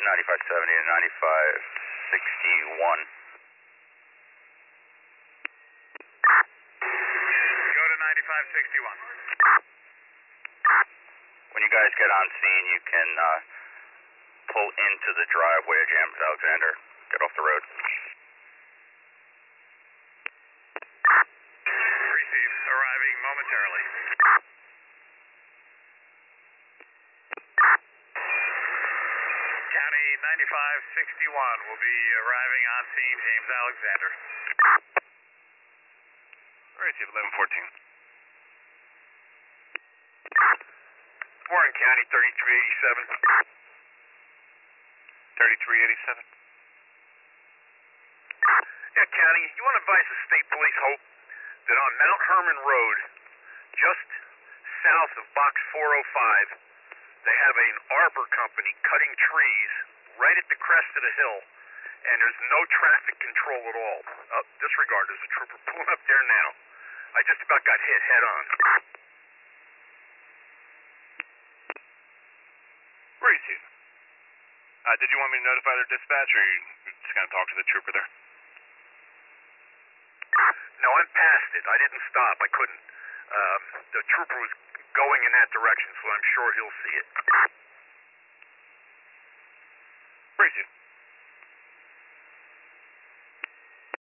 9570 to 9561. Go to 9561. When you guys get on scene, you can pull into the driveway of James Alexander. Get off the road. Receive. Arriving momentarily. County 9561 will be arriving on scene, James Alexander. Receive 1114. Warren County 3387. 3387. Yeah, County, you want to advise the state police, Hope, that on Mount Herman Road, just south of Box 405, they have an arbor company cutting trees right at the crest of the hill, and there's no traffic control at all. Disregard, there's a trooper pulling up there now. I just about got hit head on. Receive. Did you want me to notify their dispatch, or you just going to talk to the trooper there? No, I'm past it. I didn't stop. I couldn't. The trooper was going in that direction, so I'm sure he'll see it. Receive.